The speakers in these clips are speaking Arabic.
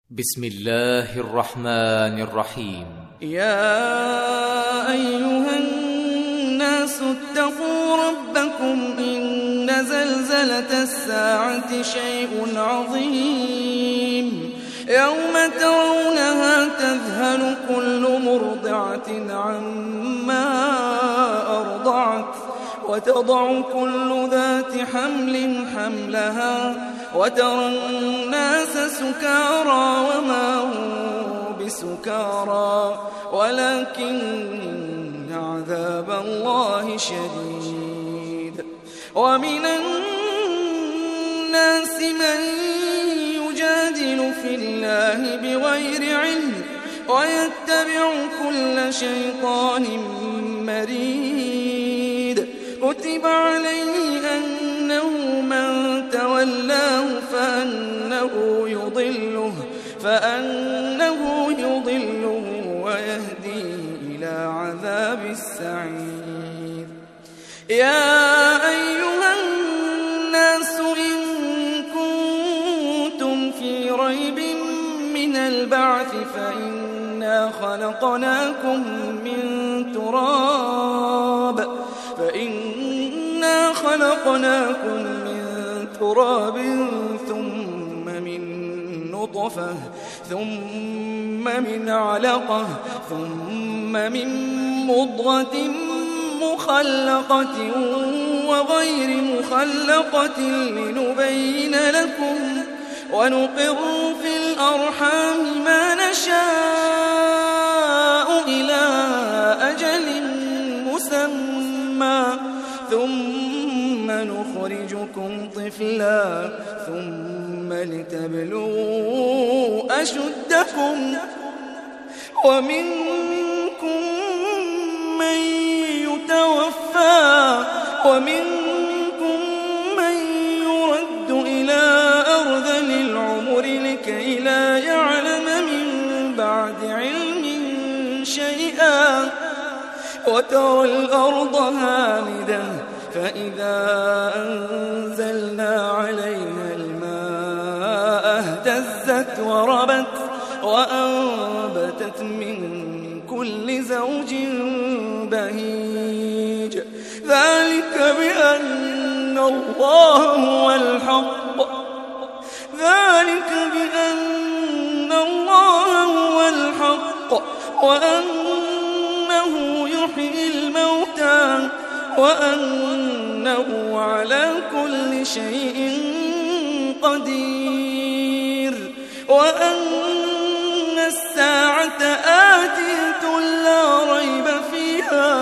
بسم الله الرحمن الرحيم. يا أيها الناس اتقوا ربكم إن زلزلة الساعة شيء عظيم يوم ترونها تذهل كل مرضعة عما أرضعت وتضع كل ذات حمل حملها وترى الناس سكارى وما هم بسكارى ولكن عذاب الله شديد. ومن الناس من يجادل في الله بغير علم ويتبع كل شيطان مريد. كتب عليه أنه من تولاه فأنه يضله ويهديه إلى عذاب السعير. يا أيها الناس إن كنتم في ريب من البعث فإنا خلقناكم من تراب ثم من نطفة ثم من علقة ثم من مضغة مخلقة وغير مخلقة لنبين لكم ونقر في الأرحام ما نشاء إلى أجل مسمى ثم نخرجكم طفلا ثم لتبلغوا أشدكم ومنكم من يتوفى ومنكم من يرد إلى أرذل العمر لكي لا يعلم من بعد علم شيئا وترى الأرض هامدة فإذا أنزلنا عليها الماء اهتزت وربت وأنبتت من كل زوج بهيج. ذلك بأن الله هو الحق وأنه يحيي الموتى وأنه على كل شيء قدير وأن الساعة آتية لا ريب فيها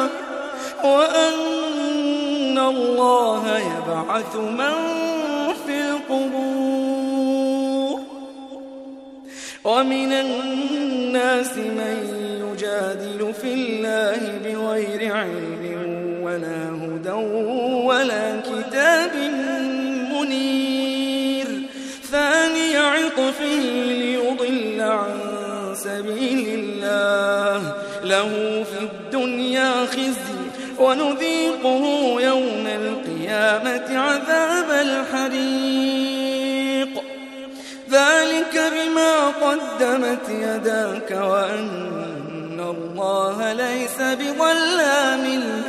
وأن الله يبعث من في القبور. ومن الناس من يجادل في الله بغير علم ولا هدى ولا كتاب منير. ثاني عطفه ليضل عن سبيل الله له في الدنيا خزي ونذيقه يوم القيامة عذاب الحريق. ذلك بما قدمت يداك وأن الله ليس بظلام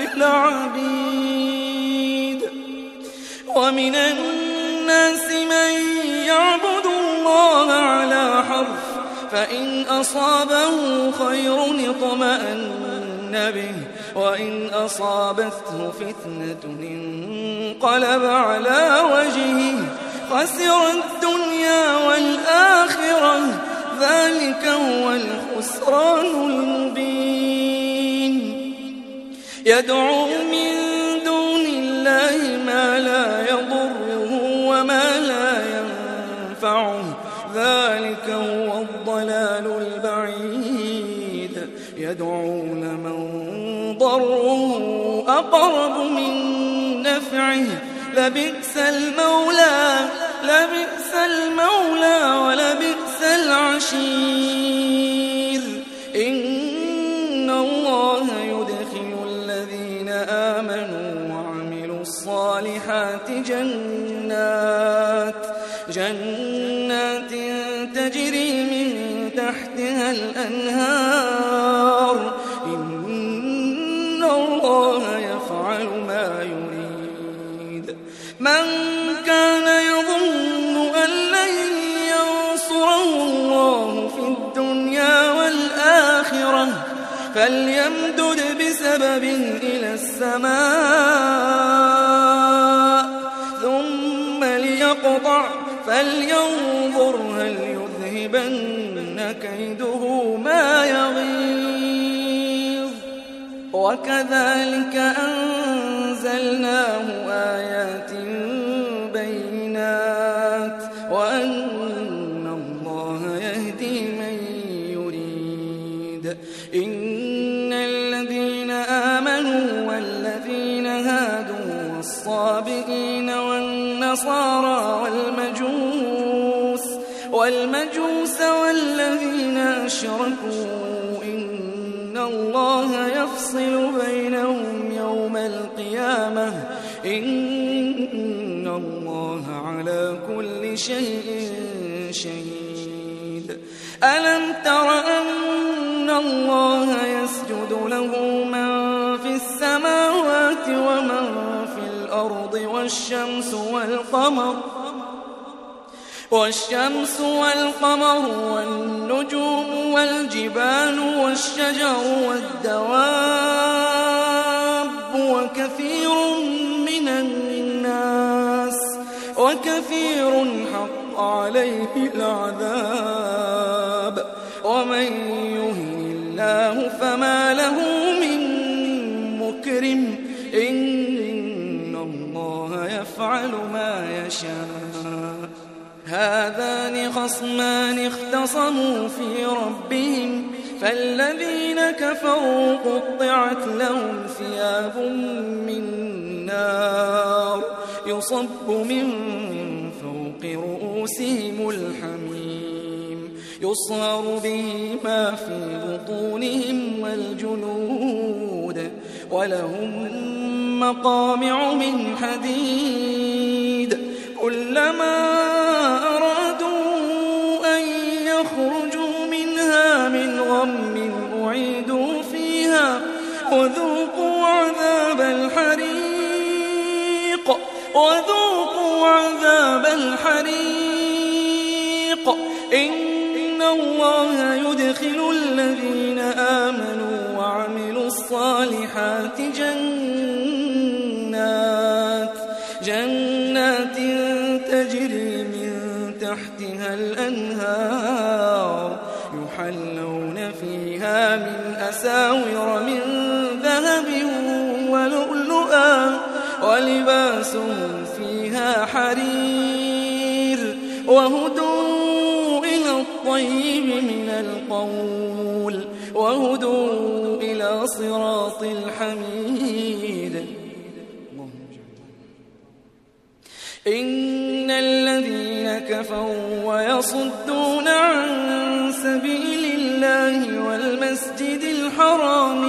للعبيد. ومن الناس من يعبد الله على حرف فإن أصابه خير اطمأن به وإن أصابته فتنة انقلب على وجهه خسر الدنيا والآخرة ذلك هو الخسران المبين. يدعو من دون الله ما لا يضره وما لا ينفعه ذلك هو الضلال البعيد. يدعو لمن ضره أقرب من نفعه لبئس المولى ولبئس العشير. إن الله يدخل الذين آمنوا وعملوا الصالحات جنات تجري من تحتها الأنهار إن الله يفعل ما يريد. من كان يظن أن لن ينصره الله في الدنيا والآخرة فليمدد بسبب إلى السماء ثم ليقطع فلينظر هل يذهبن كيده ما يغيظ. وكذلك أنزلناه آيات بينات وأن الله يهدي من يريد. إن الذين آمنوا والذين هادوا والصابئين والنصارى والمجوس والذين أشركوا إن الله يفصل بينهم يوم القيامة إن الله على كل شيء شهيد. ألم تر أن الله يسجد له من في السماوات ومن في الأرض والشمس والقمر والنجوم والجبال والشجر والدواب وكثير حق عليه العذاب ومن يهن الله فما له من مكرم إن الله يفعل ما يشاء. هذان خصمان اختصموا في ربهم فالذين كفروا قطعت لهم ثياب من نار يصب من فوق رؤوسهم الحميم يصهر به ما في بطونهم والجلود ولهم مقامع من حديد كلما أرادوا أن يخرجوا منها من غم أعيدوا فيها وذوقوا عذاب الحريق إن الله يدخل الذين آمنوا وعملوا الصالحات جنات تجري من تحتها الأنهار يحلون فيها من أساور من ذهب ولؤلؤا ولباسهم فيها حرير وهدوا إلى الطيب من القول وهدوا إلى صراط الحميد. إن الذين كفروا ويصدون عن سبيل الله والمسجد الحرام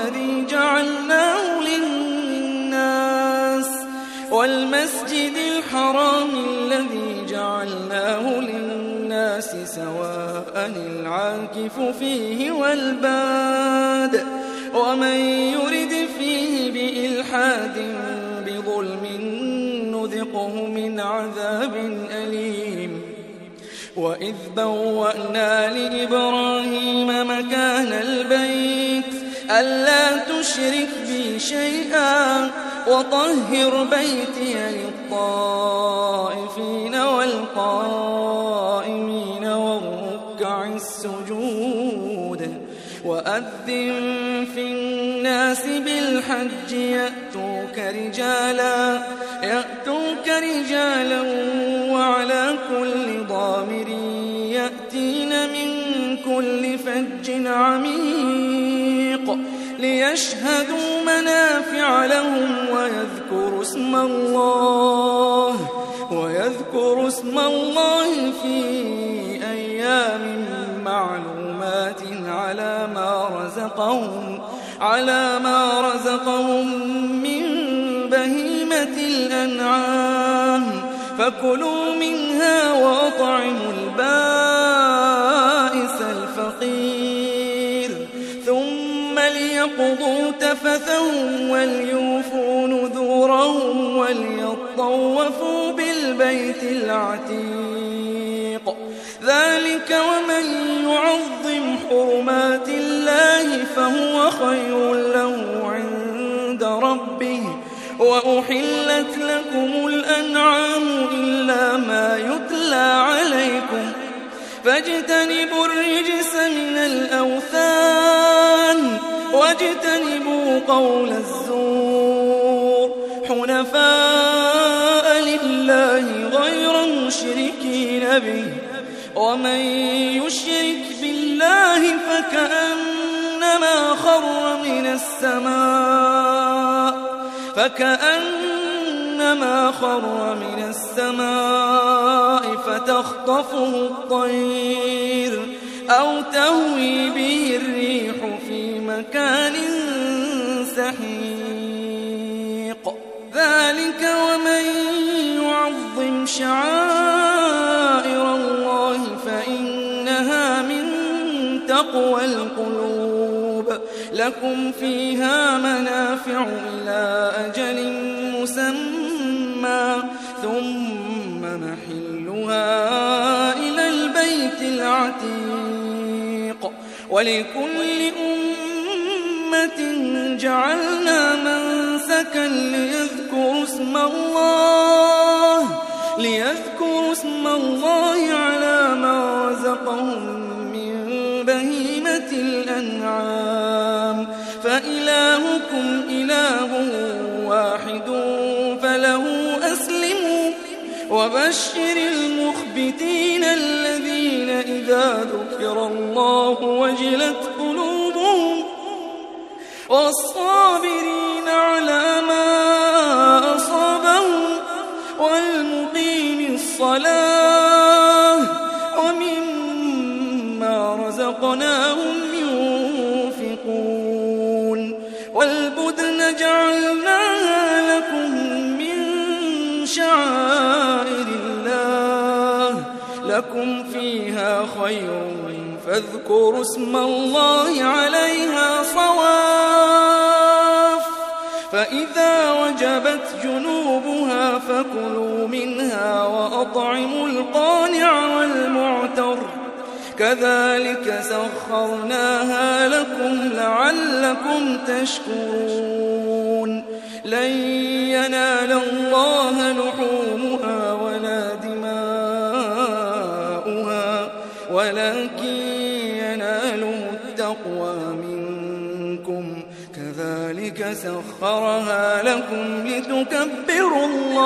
الذي جعلناه للناس سواء العاكف فيه والباد ومن يرد فيه بإلحاد بظلم نذقه من عذاب أليم. وإذ بوأنا لإبراهيم مكان البيت ألا تشرك بي شيئا وطهر بيتي للطائفين والقائمين والركع السجود وأذن في الناس بالحج يأتوك رجالا وعلى كل ضامر يأتين من كل فج عميق ليشهدوا منافع لهم ويذكروا اسم الله في أيام معلومات على ما رزقهم من بهيمة الأنعام فكلوا منها وأطعموا البائس ليقضوا تفثهم وليوفوا نذورهم وليطوفوا بالبيت العتيق. ذلك ومن يعظم حرمات الله فهو خير له عند ربه. وأحلت لكم الأنعام إلا ما يتلى عليكم فاجتنبوا الرجس من الأوثان واجتنبوا قول الزور حنفاء لله غير مشركين به. ومن يشرك بالله فكأنما خر من السماء فتخطفه الطير أو تهوي به الريح في مكان سحيق. ذلك ومن يعظم شعائر الله فإنها من تقوى القلوب. لكم فيها منافع إلى أجل مسمى ثم محلها إلى البيت العتيق. ولكل أمة جعلنا منسكا ليذكروا اسم الله على ما رزقهم من بهيمة الأنعام فإلهكم إله واحد فله أسلموا. وبشر المخبتين الذين إذا ذكر الله وجلت قلوبهم والصابرين على ما أصابهم والمقيم الصلاة ومما رزقناهم ينفقون. والبدن جعلناها لكم من شعائر الله لكم فيها خير فاذكروا اسم الله عليها صواف. فإذا وجبت جنوبها فكلوا منها وأطعموا القانع والمعتر كذلك سخرناها لكم لعلكم تشكرون. لن ينال الله لحومها ولا دماؤها ولكن يناله التقوى منكم. كذلك سخرها لكم لتكبروا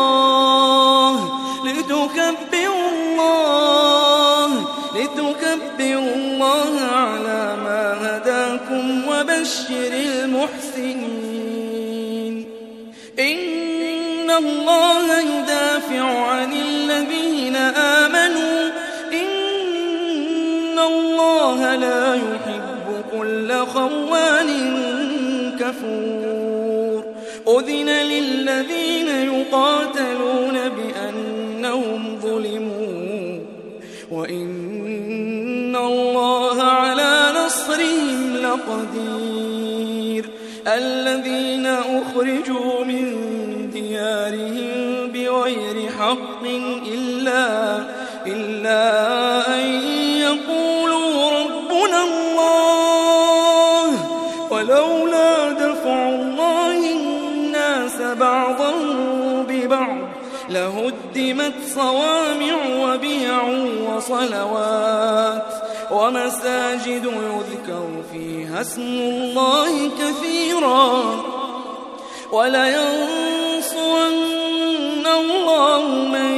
الله على ما هداكم. وبشر المحسنين. إن الله يدافع عن الذين آمنوا إن الله لا يحب كل خوان كفور. أذن للذين يقاتلون بأنهم ظلموا وإن الله على نصرهم لقدير. الذين أخرجوا من ديارهم بغير حق إلا أن يقولوا ربنا الله ولولا دفع الله الناس بعضهم ببعض لهدمت صوامع وبيع وصلوات ومساجد يذكر فيها اسم الله كثيرا ولينصرن الله من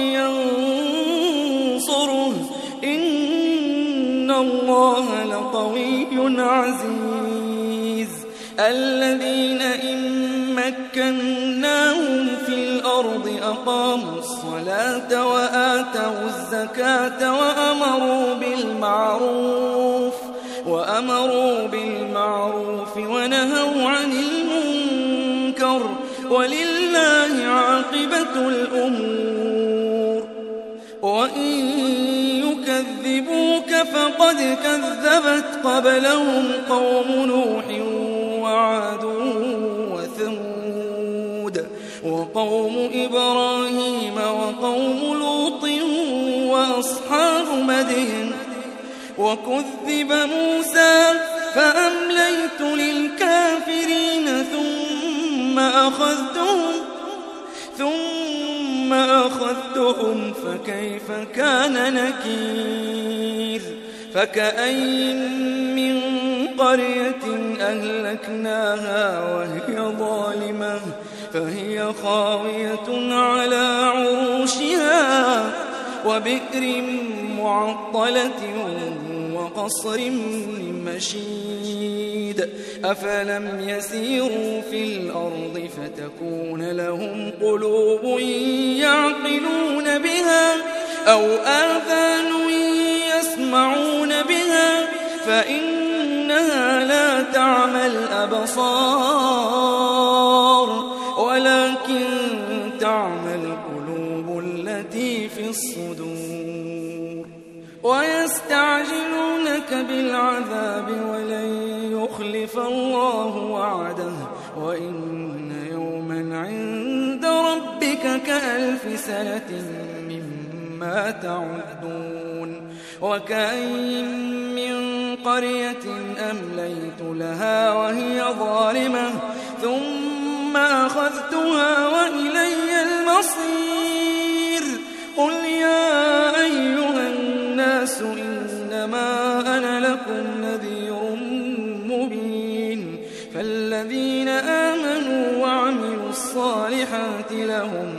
ينصره إن الله لقوي عزيز. الذين إن مكناهم في الأرض أقاموا الصلاة وآتوا الزكاة وأمروا بالمعروف ونهوا عن المنكر ولله عاقبة الأمور. وإن يكذبوك فقد كذبت قبلهم قوم نوح وعاد وثمود وقوم إبراهيم وقوم لوط وأصحاب مدين وكذب موسى فأمليت للكافرين ثم أخذتهم فكيف كان نكير فكأين من قرية أهلكناها وهي ظالمة فهي خاوية على عروشها وبئر معطلة وقصر مشيد أفلم يسيروا في الأرض فتكون لهم قلوب يعقلون بها أو آذان يسمعون بها فإنها لا تعمى الأبصار ولكن تعمى القلوب التي في الصدور ويستعجلونك بالعذاب ولن يخلف الله وعده وإن يوما عند ربك كألف سنة مما تعدون وكأين من قرية أمليت لها وهي ظالمة ثم أخذتها وإلي المصير قل يا أيها الناس إنما أنا لكم نذير مبين فالذين آمنوا وعملوا الصالحات لهم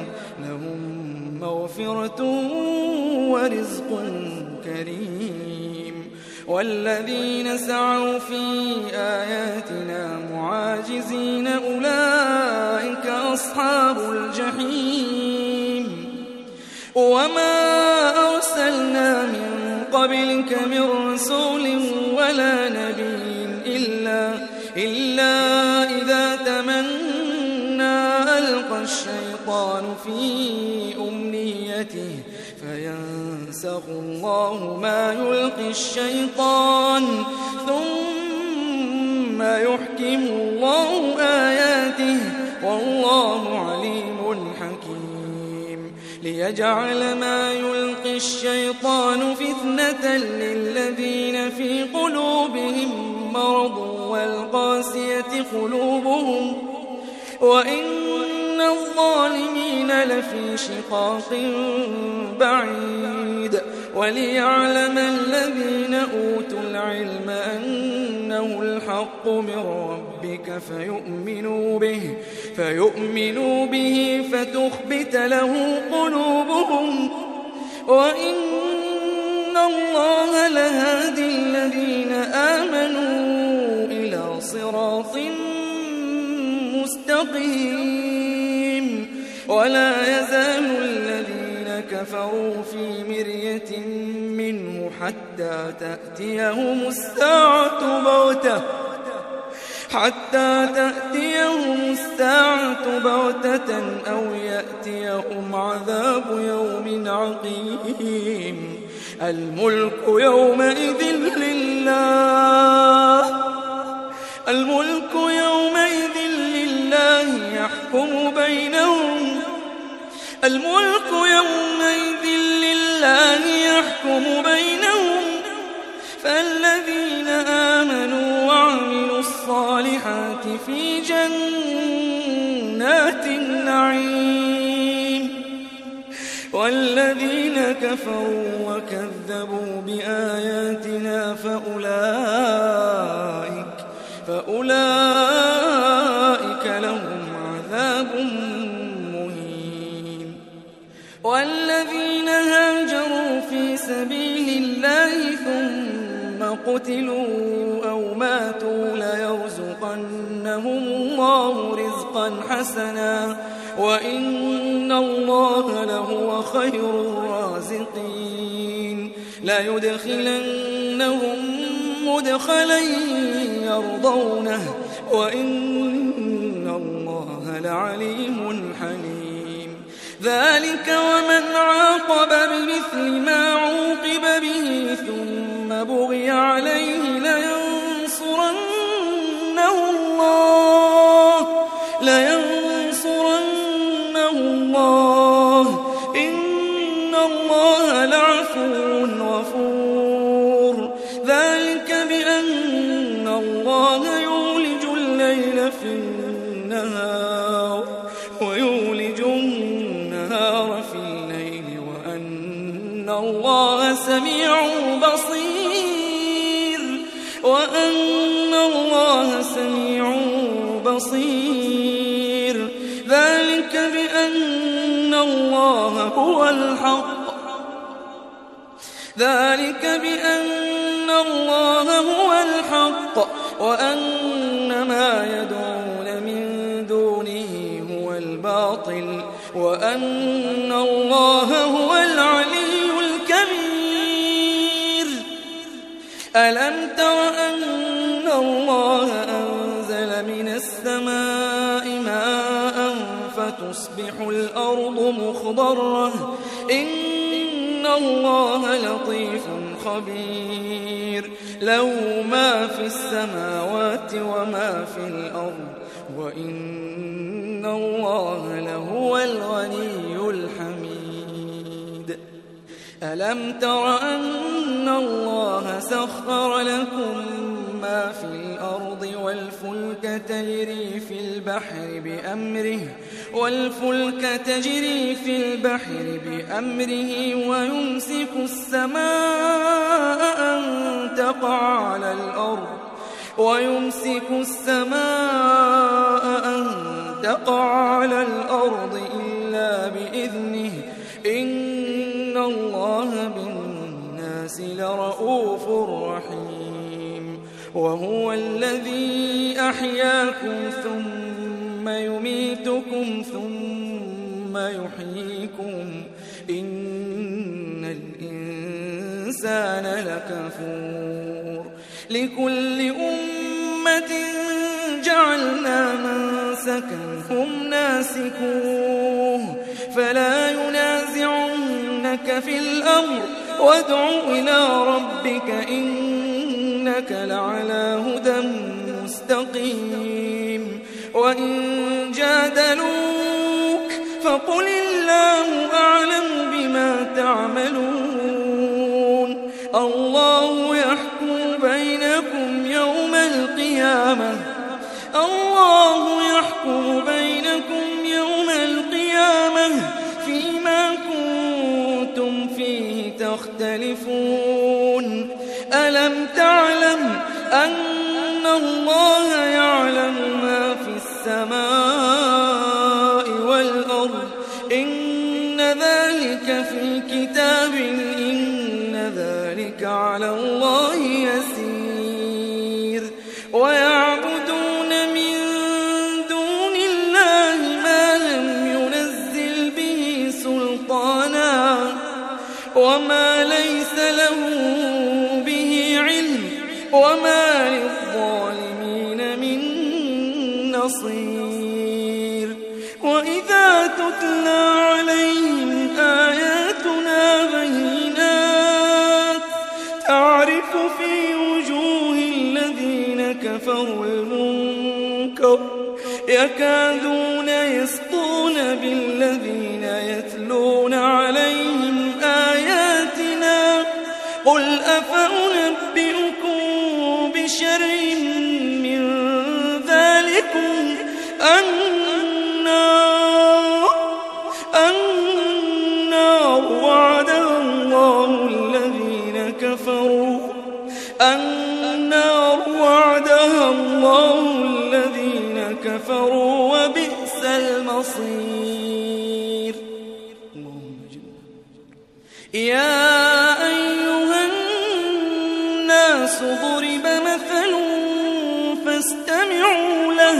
مغفرة ورزق كريم والذين سعوا في آياتنا معاجزين أولئك أصحاب الجحيم وما أرسلنا من قبلك من رسول ولا نبي إلا إذا تمنى ألقى الشيطان في أمنيته فينسخ الله ما يلقي الشيطان ثم يحكم الله آياته والله عليم حكيم ليجعل ما يلقي الشيطان فتنة للذين في قلوبهم مرض والقاسية قلوبهم وإن الظالمين لفي شقاق بعيد وليعلم الذين أوتوا العلم أنه الحق من ربك فيؤمنوا به فتخبت له قلوبهم وإن الله لهادي الذين آمنوا إلى صراط مستقيم ولا يزال الذين كفروا في مرية منه حتى تأتيهم الساعة بغتة أو يأتيهم عذاب يوم عقيم الملك يومئذ لله يحكم بينهم فالذين آمنوا وعملوا الصالحات في جنات النعيم والذين كفروا وكذبوا بآياتنا فأولئك لهم عذاب مهين والذين هاجروا في سبيل الله ثم قتلوا أو ماتوا ليرزقنهم الله رزقا حسنا وإن الله لهو خير الرازقين ليدخلنهم مدخلا يرضونه وإن الله لعليم حليم ذلك ومن عاقب بمثل ما عوقب به ثم بغي عليه لينصرنه الله الله يولج الليل في النهار ويولج النهار في الليل وأن الله سميع بصير ذلك بأن الله هو الحق وأن ما يدعون من دونه هو الباطل وأن الله هو العلي الكبير. ألم تر أن الله أنزل من السماء ماء فتصبح الأرض مخضرة إن الله لطيف خبير له ما في السماوات وما في الأرض وإن الله لهو الغني الحميد. ألم تر أن الله سخر لكم ما في الأرض والفلك تجري في البحر بأمره ويمسك السماء أن تقع على الأرض إلا بإذنه إن الله بالناس لرؤوف رحيم. وهو الذي أحياكم ثم يميتكم ثم يحييكم إن الإنسان لكفور. لكل أمة جعلنا منسكا هم ناسكوه فلا ينازعنك في الأمر وادع إلى ربك إنك لعلى هدى مستقيم. وإن جادلوك فقل الله أعلم بما تعملون الله يحكم بينكم يوم القيامة فيما كنتم فيه تختلفون. ألم تعلم أن الله يعلم ما في السماء والأرض إن ذلك في كتاب إن ذلك على الله يسير. ويعبدون من دون الله ما لم ينزل به سلطانا وما ليس له به علم وما للظالمين من نصير. وإذا تتلى عليهم آياتنا بينات تعرف في وجوه الذين كفروا المنكر يكادون يسطون بالذين يتلون عليهم آياتنا قل أفأنبئكم بشر من ذلكم النار وعدها الله الذين كفروا وبئس المصير. يا أيها الناس ضرب مثل فاستمعوا له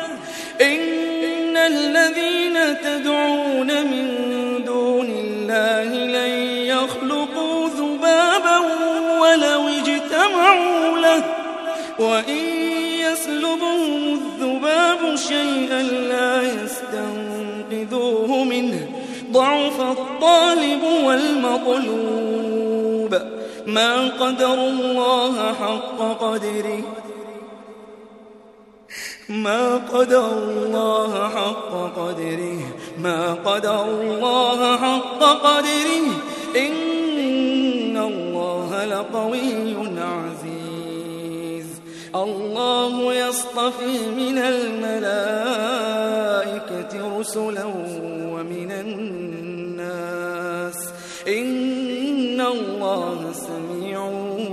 إن الذين تدعون من دون الله لن يخلقوا ذبابا ولو اجتمعوا له وإن يسلبهم الذباب شيئا لا يستنقذوه منه ضعف الطالب والمطلوب ما قدر الله حق قدره إن الله لقوي عزيز. الله يصطفي من الملائكة رسلا ومن الناس إن الله سميع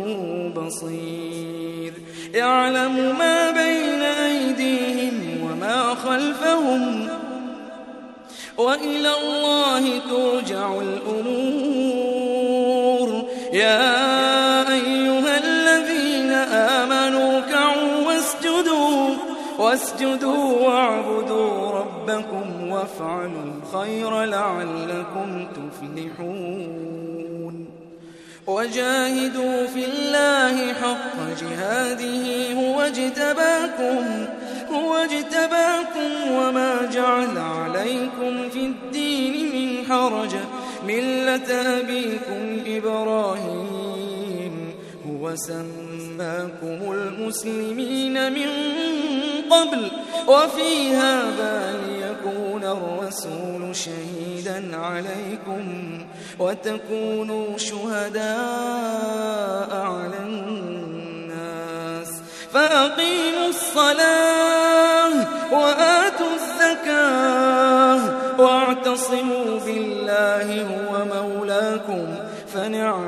بصير يعلم ما بين أيديهم وما خلفهم وإلى الله ترجع الأمور يا أيها الذين آمنوا كعوا واسجدوا واعبدوا ربكم وافعلوا الخير لعلكم تفلحون وجاهدوا في الله حق جهاده هو اجتباكم وما جعل عليكم في الدين من حرج ملة أبيكم إبراهيم هو سماكم المسلمين من قبل وفي هذا ليكون الرسول شهيدا عليكم وتكونوا شهداء على الناس فأقيموا الصلاة وآتوا الزكاة واعتصموا بالله هو مولاكم فنعم